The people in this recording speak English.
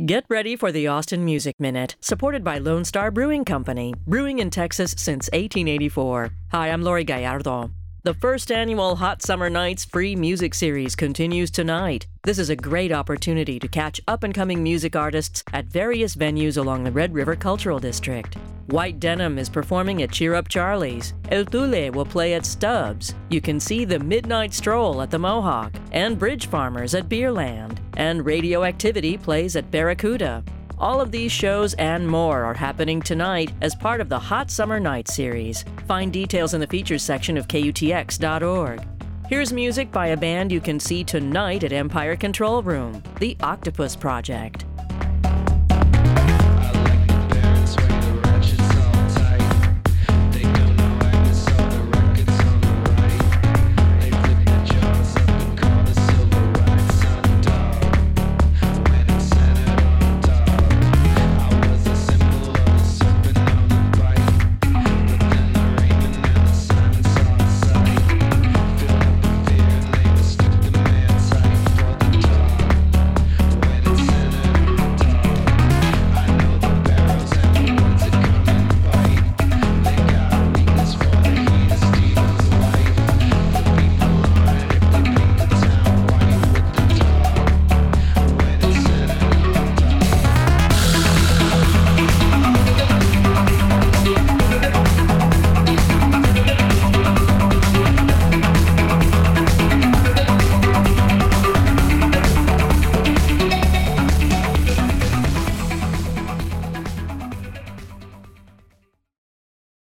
Get ready for the Austin Music Minute, supported by Lone Star Brewing Company, brewing in Texas since 1884. Hi, I'm Lori Gallardo. The first annual Hot Summer Nights free music series continues tonight. This is a great opportunity to catch up-and-coming music artists at various venues along the Red River Cultural District. White Denim is performing at Cheer Up Charlie's. El Tule will play at Stubbs. You can see the Midnight Stroll at the Mohawk, and Bridge Farmers at Beerland, and Radioactivity plays at Barracuda. All of these shows and more are happening tonight as part of the Hot Summer Nights series. Find details in the features section of KUTX.org. Here's music by a band you can see tonight at Empire Control Room, The Octopus Project.